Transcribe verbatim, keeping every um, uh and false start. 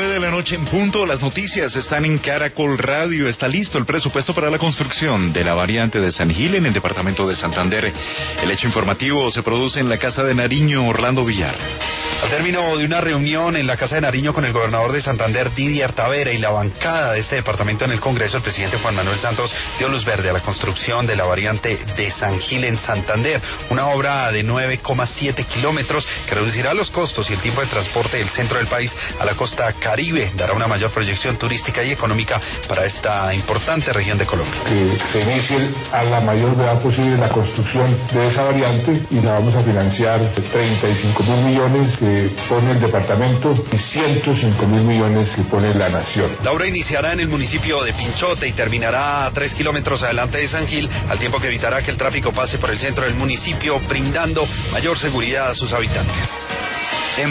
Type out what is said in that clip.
nueve de la noche en punto, las noticias están en Caracol Radio. Está listo el presupuesto para la construcción de la variante de San Gil en el departamento de Santander. El hecho informativo se produce en la Casa de Nariño, Orlando Villar. Al término de una reunión en la Casa de Nariño con el gobernador de Santander, Didier Tavera, y la bancada de este departamento en el Congreso, el presidente Juan Manuel Santos dio luz verde a la construcción de la variante de San Gil en Santander, una obra de nueve coma siete kilómetros que reducirá los costos y el tiempo de transporte del centro del país a la costa Caribe, dará una mayor proyección turística y económica para esta importante región de Colombia. Que se inicie a la mayor brevedad posible la construcción de esa variante y la vamos a financiar treinta y cinco mil millones que pone el departamento y ciento cinco mil millones que pone la nación. La obra iniciará en el municipio de Pinchote y terminará a tres kilómetros adelante de San Gil, al tiempo que evitará que el tráfico pase por el centro del municipio, brindando mayor seguridad a sus habitantes.